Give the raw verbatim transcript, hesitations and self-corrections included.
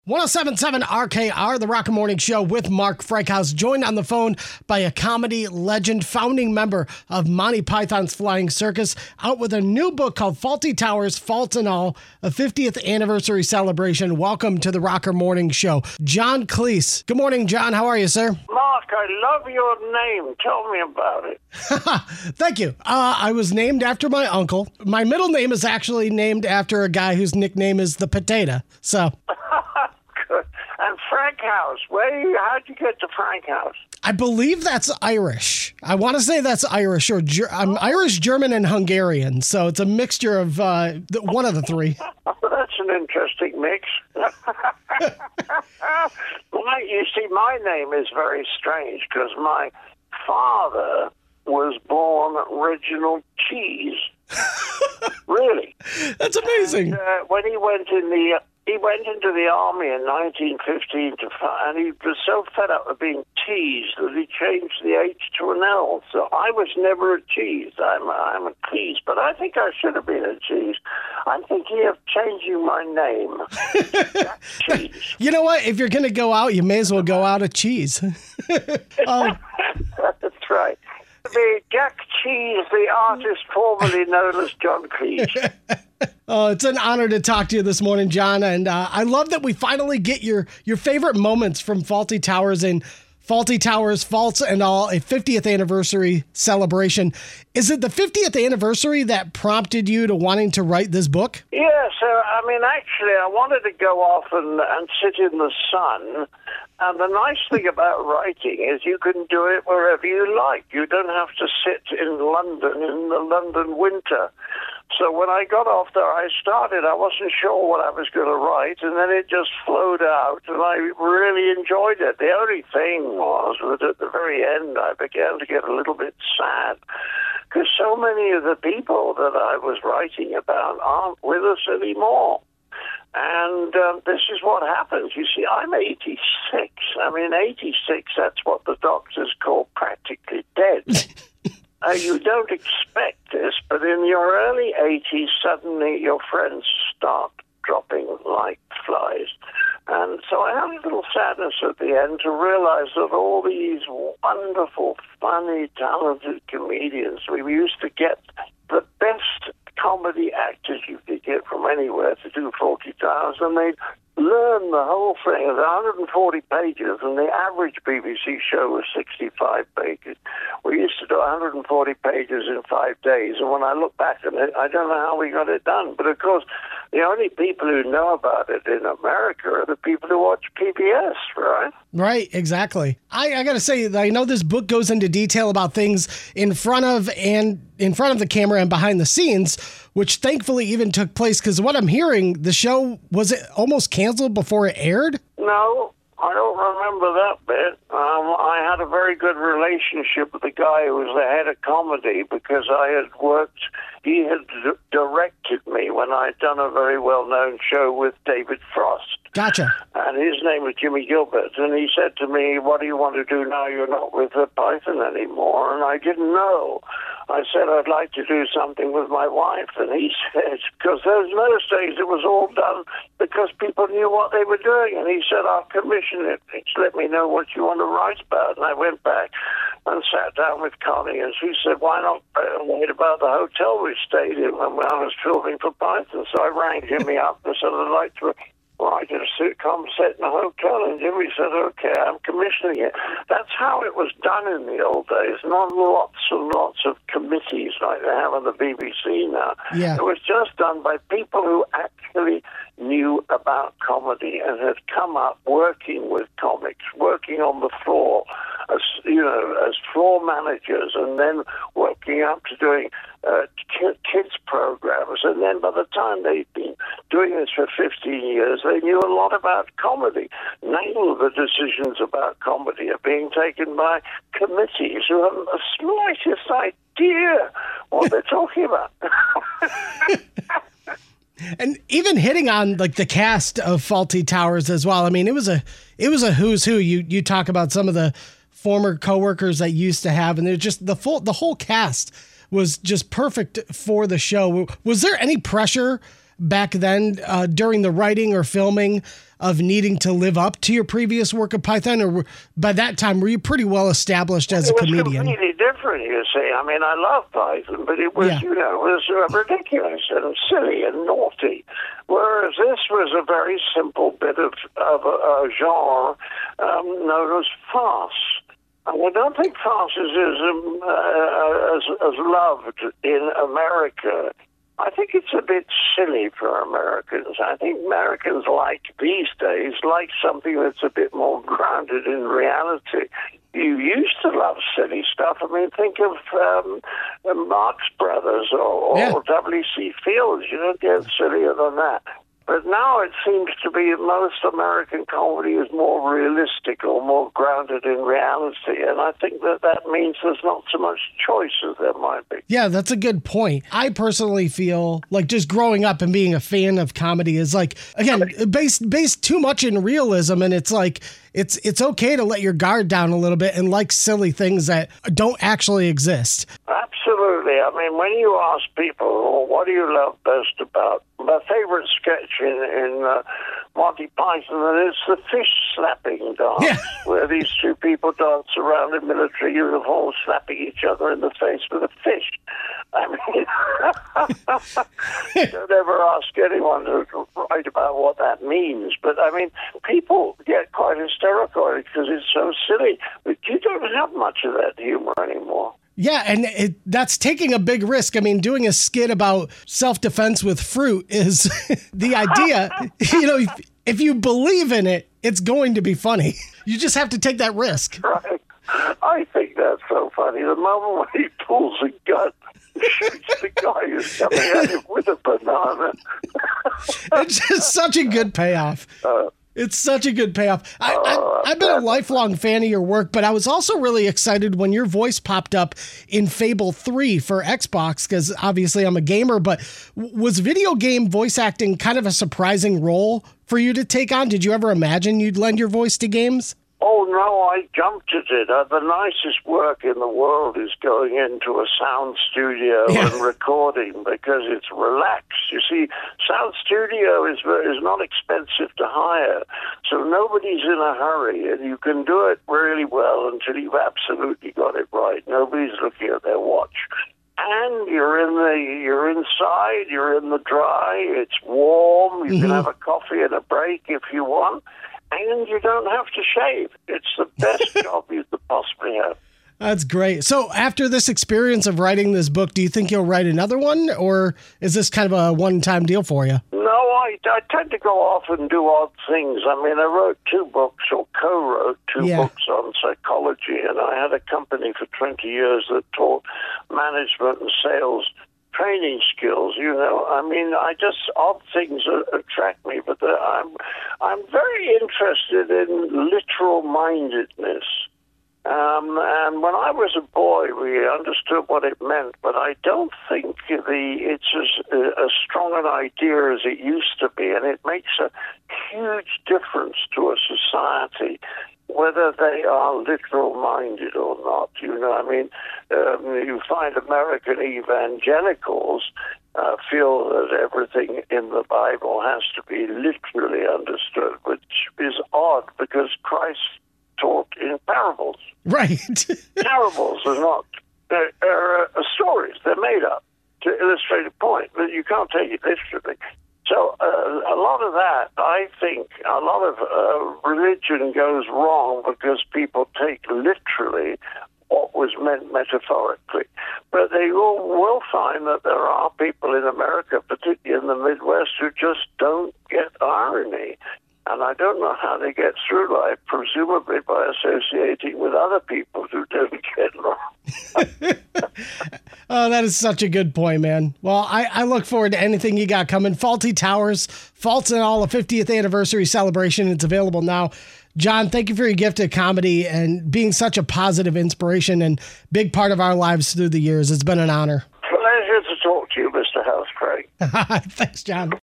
one oh seven point seven R K R, the Rock and Morning Show with Mark Frankhouse, joined on the phone by a comedy legend, founding member of Monty Python's Flying Circus, out with a new book called Fawlty Towers, Faults and All, a fiftieth anniversary celebration. Welcome to the Rock and Morning Show, John Cleese. Good morning, John. How are you, sir? Mark, I love your name. Tell me about it. Thank you. Uh, I was named after my uncle. My middle name is actually named after a guy whose nickname is the Potato. So... And Frank House, where you, how'd you get to Frank House? I believe that's Irish. I want to say that's Irish, or Ger- I'm oh. Irish, German, and Hungarian. So it's a mixture of uh, the, one of the three. Oh, that's an interesting mix. my, you see, my name is very strange because my father was born Reginald Cheese. Really? That's amazing. And, uh, when he went in the... He went into the army in nineteen fifteen to find, and he was so fed up with being teased that he changed the H to an L. So I was never a cheese. I'm a, I'm a Cleese, but I think I should have been a cheese. I'm thinking of changing my name. Cheese. You know what? If you're going to go out, you may as well go out a cheese. um, That's right. The Jack Cheese, the artist formerly known as John Cleese. Oh, it's an honor to talk to you this morning, John. And uh, I love that we finally get your, your favorite moments from Fawlty Towers and Fawlty Towers, Faults and All, a fiftieth anniversary celebration. Is it the fiftieth anniversary that prompted you to wanting to write this book? Yeah, so, I mean, actually, I wanted to go off and, and sit in the sun. And the nice thing about writing is you can do it wherever you like. You don't have to sit in London in the London winter. So when I got off there, I started, I wasn't sure what I was going to write, and then it just flowed out, and I really enjoyed it. The only thing was that at the very end, I began to get a little bit sad, because so many of the people that I was writing about aren't with us anymore. And um, this is what happens. You see, I'm eighty-six. I mean, eighty-six, that's what the doctors call practically dead. Uh, you don't expect this, but in your early eighties, suddenly your friends start dropping like flies. And so I had a little sadness at the end to realize that all these wonderful, funny, talented comedians, we used to get the best comedy actors you could get from anywhere to do Fawlty Towers, and they'd learn the whole thing. It was one hundred forty pages, and the average B B C show was sixty-five pages. We used to do one hundred forty pages in five days, and when I look back at it, I don't know how we got it done. But of course, the only people who know about it in America are the people who watch P B S, right? Right, exactly. I, I got to say, I know this book goes into detail about things in front of and in front of the camera and behind the scenes, which thankfully even took place, because what I'm hearing, the show, was it almost canceled before it aired? No, I don't remember that bit. Um, I had a very good relationship with the guy who was the head of comedy, because I had worked, he had d- directed me when I'd done a very well-known show with David Frost. Gotcha. And his name was Jimmy Gilbert, and he said to me, what do you want to do now you're not with the Python anymore? And I didn't know. I said I'd like to do something with my wife, and he said, because those those days it was all done because people knew what they were doing, and he said, I'll commission it. Just let me know what you want to write about. And I went back and sat down with Connie, and she said, why not uh, write about the hotel we stayed in when I was filming for Python? So I rang Jimmy up and said, I'd like to write a sitcom set in a hotel, and Jimmy said, okay, I'm commissioning it. That's how it was done in the old days, not lots and lots of committees like they have on the B B C now. Yeah. It was just done by people who actually knew about comedy and had come up working with comics, working on the floor as, you know, as floor managers, and then working up to doing uh, kids programs. And then by the time they'd been doing this for fifteen years, they knew a lot about comedy. Now the decisions about comedy are being taken by committees who haven't the slightest idea what they're talking about. And even hitting on like the cast of Fawlty Towers as well. I mean, it was a it was a who's who. You you talk about some of the former coworkers that you used to have, and they're just the full the whole cast was just perfect for the show. Was there any pressure back then uh, during the writing or filming of needing to live up to your previous work of Python? Or were, by that time, were you pretty well established as a comedian? It was completely different, you see. I mean, I love Python, but it was, yeah. you know, it was uh, ridiculous and silly and naughty. Whereas this was a very simple bit of, of a, a genre um, known as farce. And I don't think farce is as, um, uh, as, as loved in America. I think it's a bit silly for Americans. I think Americans like, these days, like something that's a bit more grounded in reality. You used to love silly stuff. I mean, think of um, the Marx Brothers or, or yeah. W C Fields. You don't get sillier than that. But now it seems to be most American comedy is more realistic or more grounded in reality. And I think that that means there's not so much choice as there might be. Yeah, that's a good point. I personally feel like just growing up and being a fan of comedy is like, again, based based too much in realism. And it's like, it's it's okay to let your guard down a little bit and like silly things that don't actually exist. Absolutely. I mean, when you ask people, well, what do you love best about my favorite sketch in, in uh, Monty Python, and it's the fish slapping dance, yeah. where these two people dance around in military uniforms, slapping each other in the face with a fish. I mean, don't ever ask anyone to write about what that means. But, I mean, people get quite hysterical because it's so silly. But you don't have much of that humor anymore. Yeah, and it, that's taking a big risk. I mean, doing a skit about self-defense with fruit is the idea. You know, if, if you believe in it, it's going to be funny. You just have to take that risk. Right. I think that's so funny. The moment when he pulls a gun, shoots the guy who's coming at him with a banana. It's just such a good payoff. Uh, It's such a good payoff. I, I, I've been a lifelong fan of your work, but I was also really excited when your voice popped up in Fable three for Xbox, because obviously I'm a gamer, but was video game voice acting kind of a surprising role for you to take on? Did you ever imagine you'd lend your voice to games? Oh, no, I jumped at it. Uh, the nicest work in the world is going into a sound studio yeah. and recording because it's relaxed. You see, sound studio is is not expensive to hire, so nobody's in a hurry, and you can do it really well until you've absolutely got it right. Nobody's looking at their watch. And you're in the you're inside, you're in the dry, it's warm, you mm-hmm. can have a coffee and a break if you want. And you don't have to shave. It's the best job you could possibly have. That's great. So after this experience of writing this book, do you think you'll write another one, or is this kind of a one-time deal for you? No, I, I tend to go off and do odd things. I mean, I wrote two books, or co-wrote two yeah. books on psychology, and I had a company for twenty years that taught management and sales training skills, you know. I mean, I just, odd things attract me, but I'm I'm very interested in literal mindedness. Um, and when I was a boy, we understood what it meant, but I don't think the it's as, as strong an idea as it used to be, and it makes a huge difference to a society, whether they are literal-minded or not. You know, I mean, um, you find American evangelicals uh, feel that everything in the Bible has to be literally understood, which is odd because Christ taught in parables. Right. Parables are not, they're, they're uh, stories. They're made up to illustrate a point, but you can't take it literally. So uh, a lot of that, I think, a lot of uh, religion goes wrong because people take literally what was meant metaphorically. But they will, will find that there are people in America, particularly in the Midwest, who just don't get irony. And I don't know how they get through life, presumably by associating with other people who don't get along. Oh, that is such a good point, man. Well, I, I look forward to anything you got coming. Fawlty Towers, Faults and All, a fiftieth anniversary celebration. It's available now. John, thank you for your gift of comedy and being such a positive inspiration and big part of our lives through the years. It's been an honor. Pleasure to talk to you, Mister House Craig. Thanks, John.